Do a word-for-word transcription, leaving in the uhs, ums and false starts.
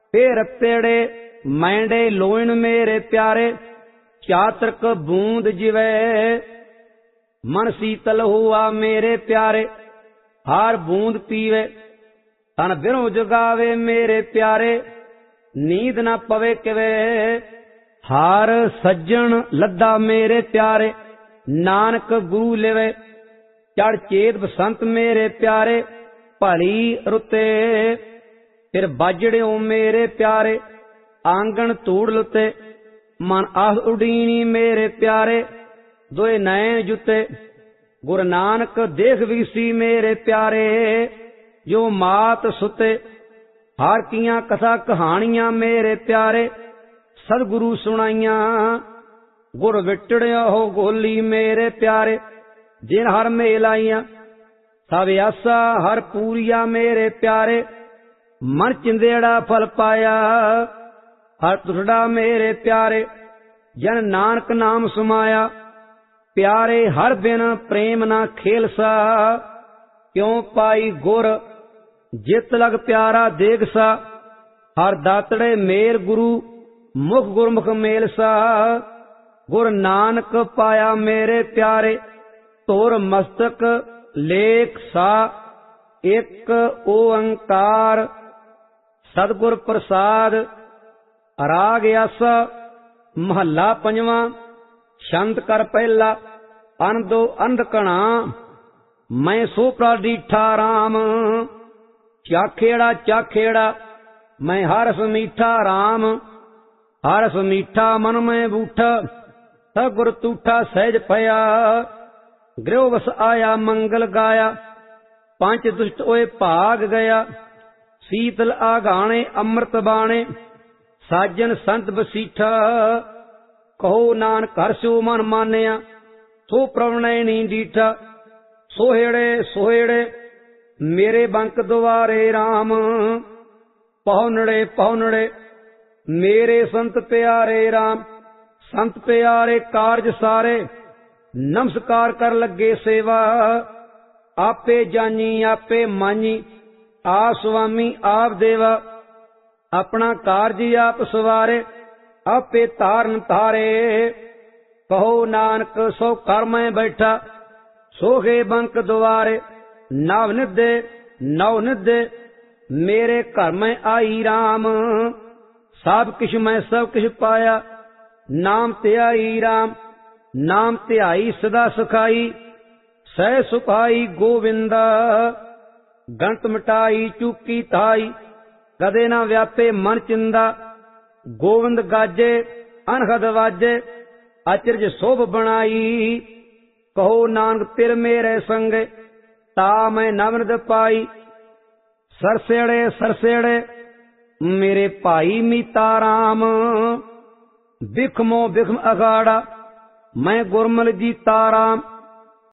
फिर तेड़े मैंडे लोइन मेरे प्यारे, चातक बूंद जिवे मन शीतल हुआ मेरे प्यारे। हार बूंद पीवे तन बिरों जगावे मेरे प्यारे, नींद न पवे किवे। हार सज्जन लद्दा मेरे प्यारे, नानक गुरु लेवे। चढ़ चेत बसंत मेरे प्यारे, भली रुते। फिर बाजड़ियों मेरे प्यारे, आंगन तूड़ लुते। मन आस उडीनी मेरे प्यारे, दोए नैन जुते। गुरु नानक देख विगसी मेरे प्यारे, जो मात सुते। हार कियां कथा कहानियां मेरे प्यारे, सदगुरु सुनाइया। गुर विटड़िया हो गोली मेरे प्यारे, जिन हर मेलाइया। सब आसा हर पूरिया मेरे प्यारे, मन चिंदेड़ा फल पाया। हर तुठड़ा मेरे प्यारे, जन नानक नाम सुमाया। प्यारे हर बिन प्रेम ना खेल सा, क्यों पाई गुर जित लग प्यारा देग सा। हर दातड़े मेल गुरु, मुख गुरमुख मेल सा। गुर नानक पाया मेरे प्यारे, तोर मस्तक लेख सा। एक ओंकार सतगुर प्रसाद। राग आसा महला पंजवा। छंद कर पहला। अनदो अंधकणा मैं सोपरा डीठा राम। चाखेड़ा चाखेड़ा मैं हरस मीठा राम। हरस मीठा मन में बूठा, सगुर तूठा सहज पया। गृह वस आया मंगल गाया, पंच दुष्ट ओए भाग गया। शीतल आगाने अमृत बाणे, साजन संत बसीठा। कहो नानक हर्षो मन मानिया, सो प्रवणय नी डीठा। सोहेड़े सोहेड़े मेरे बंक द्वारे राम। पहुनड़े पहुनड़े मेरे संत प्यारे राम। संत प्यारे कारज सारे, नमस्कार कर लगे सेवा। आपे जानी आपे मानी, आप स्वामी आप देवा। अपना कारज आप सवारे, आपे तारन तारे। कहो नानक सो कर मैं बैठा, सोहे बंक द्वारे। नव निधे नव निधे मेरे घर में आई राम। सब किश मैं सब किश पाया, नाम त्याई राम। नाम त्याई सदा सुखाई, सह सुखाई गोविंदा। गंत मिटाई चूकी ताई, कदे ना व्यापे मन चिंदा। गोविंद गाजे अनहद वाजे, अचरज शोभ बनाई। कहो नानक तिर मेरे संग, ता मैं नवनद पाई। सरसेड़े सरसेड़े मेरे भाई मीता राम। बिखमो बिखम अगाड़ा मैं गुरमल जीता राम।